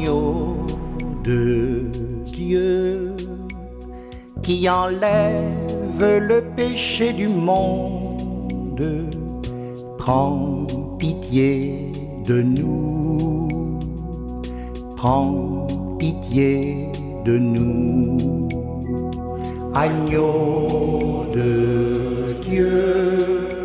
Agneau de Dieu, qui enlève le péché du monde, prends pitié de nous, prends pitié de nous. Agneau de Dieu,